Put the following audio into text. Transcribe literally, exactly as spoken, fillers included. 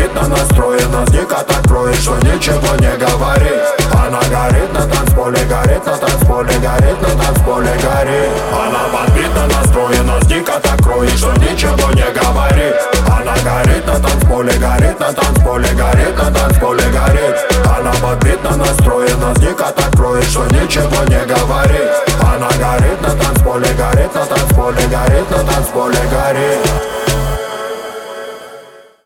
горит, на настрое нас дико так кроет, что ничего не говорит. Она горит на танцполе, горит на танцполе, горит на танцполе, горит. Она подбит на настрое, нас дико так кроет, что ничего не говорит. Она горит на танцполе, горит на танцполе, горит на танцполе, горит. Она подбит на настрое, нас дико так кроет, что ничего не говорит. Она горит на танцполе, горит на танцполе, горит на танцполе, горит.